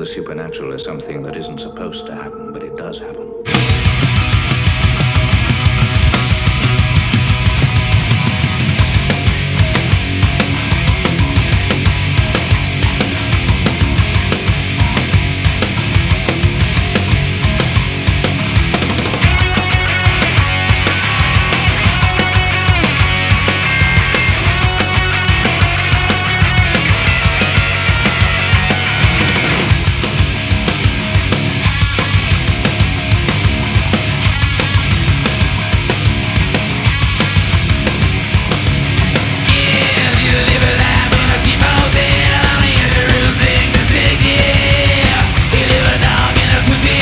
the supernatural is something that isn't supposed to happen, but it does happen.